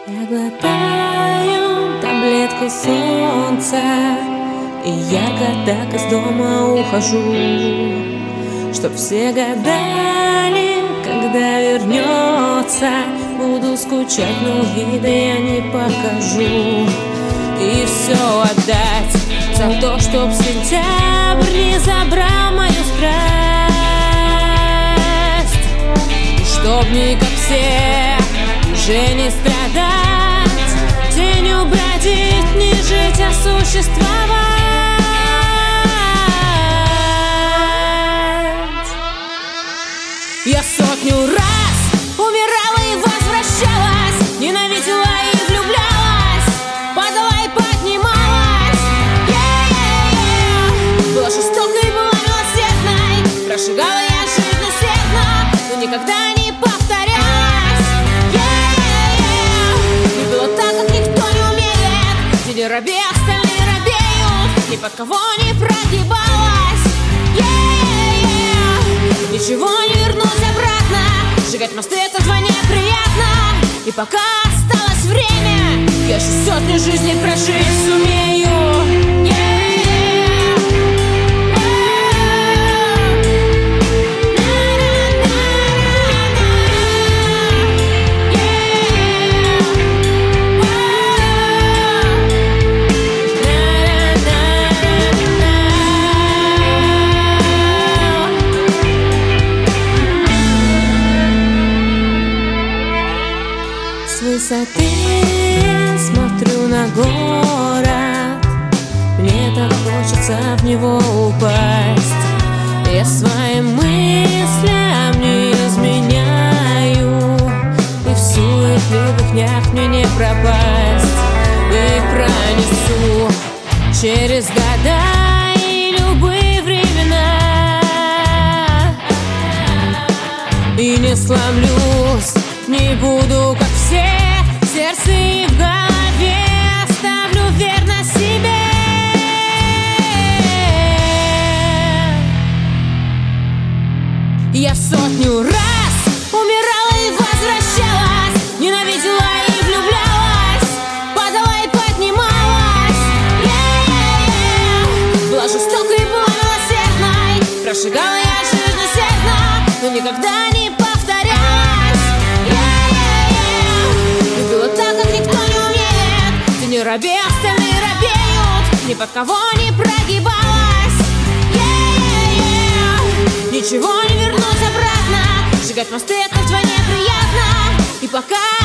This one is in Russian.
Я глотаю таблетки солнца и ярко так из дома ухожу, чтоб все гадали, когда вернется. Буду скучать, но вида я не покажу. И все отдать за то, чтоб сентябрь не забрал мою страсть. И чтоб не как все, уже не страдать, тенью бродить, не жить, а существовать. Я сотню раз умирала и возвращалась, ненавидела и влюблялась, падала и поднималась. Была жестокой, была милосердной, прожигала я жизнь усердно, но никогда не повторялась. Не было так, как никто не умеет, где не робей, остальные робеют, ни под кого не прогибалась. Ничего не вернуть обратно, сжигать мосты — это вдвойне приятно. И пока осталось время, я же сотню жизней прожить сумею. С высоты смотрю на город, мне так хочется в него упасть. Я своим мыслям не изменяю, и в суетливых днях мне не пропасть. И пронесу через года и любые времена, и не сломлюсь, не буду как все, в сердце и в голове оставлю верно себе. Я сотню раз умирала и возвращалась, ненавидела и влюблялась, падала и поднималась. Была жестокой, была милосердной, прожигала я жизнь усердно, но никогда не повторялась. Не робей, остальные робеют, ни под кого не прогибалась. Ничего не вернуть обратно, сжигать мосты — это вдвойне приятно. И пока